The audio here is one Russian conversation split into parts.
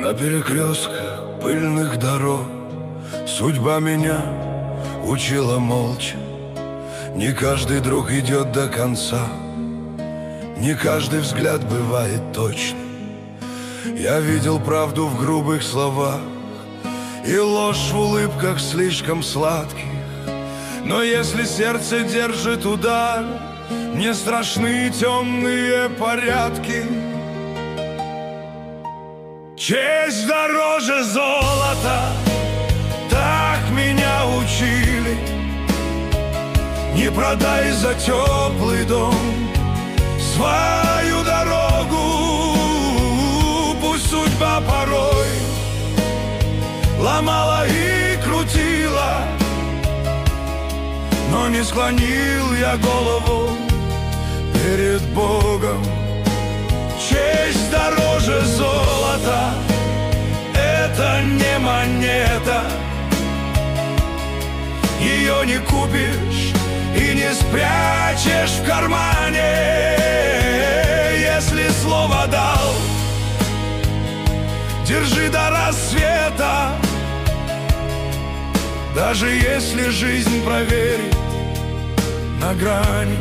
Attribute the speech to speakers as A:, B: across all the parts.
A: На перекрестках пыльных дорог судьба меня учила молча. Не каждый друг идет до конца, не каждый взгляд бывает точным. Я видел правду в грубых словах и ложь в улыбках слишком сладких. Но если сердце держит удар, не страшны темные порядки. Честь дороже золота, так меня учили. Не продай за теплый дом свою дорогу. Пусть судьба порой ломала и крутила, но не склонил я голову перед Богом. Честь дороже золота, это не монета. Ее не купишь и не спрячешь в кармане. Если слово дал, держи до рассвета. Даже если жизнь проверит на грани.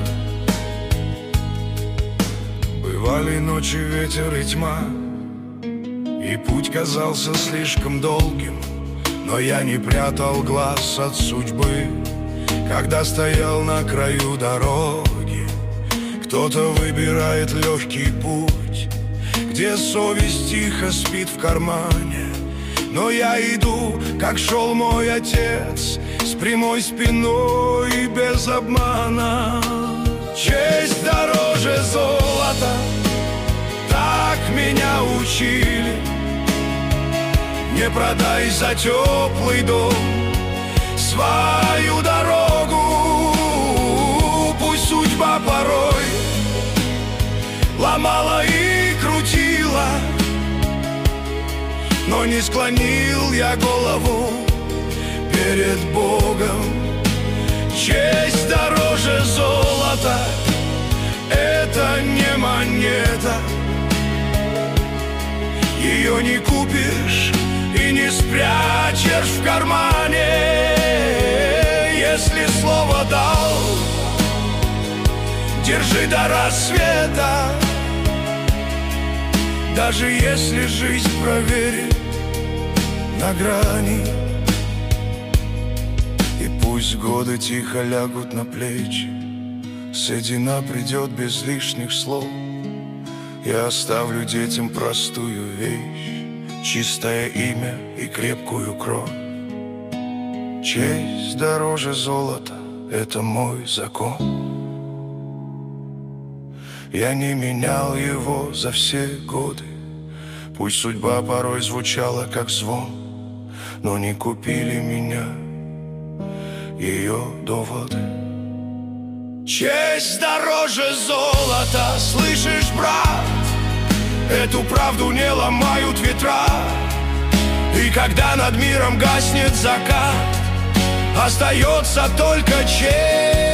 A: Бывали ночи, ветер и тьма, и путь казался слишком долгим, но я не прятал глаз от судьбы, когда стоял на краю дороги. Кто-то выбирает легкий путь, где совесть тихо спит в кармане. Но я иду, как шел мой отец, с прямой спиной и без обмана. Честь дороже золота, так меня учили. Не продай за теплый дом свою дорогу. Пусть судьба порой ломала и крутила, но не склонил я голову перед Богом. Честь дороже золота, это не монета. Ее не купишь и не спрячешь в кармане. Если слово дал, держи до рассвета. Даже если жизнь проверит на грани. И пусть годы тихо лягут на плечи, седина придет без лишних слов. Я оставлю детям простую вещь, чистое имя и крепкую кровь. Честь дороже золота, это мой закон. Я не менял его за все годы. Пусть судьба порой звучала как звон, но не купили меня ее доводы. Честь дороже золота, слышишь, брат? Эту правду не ломают ветра. И когда над миром гаснет закат, остается только честь.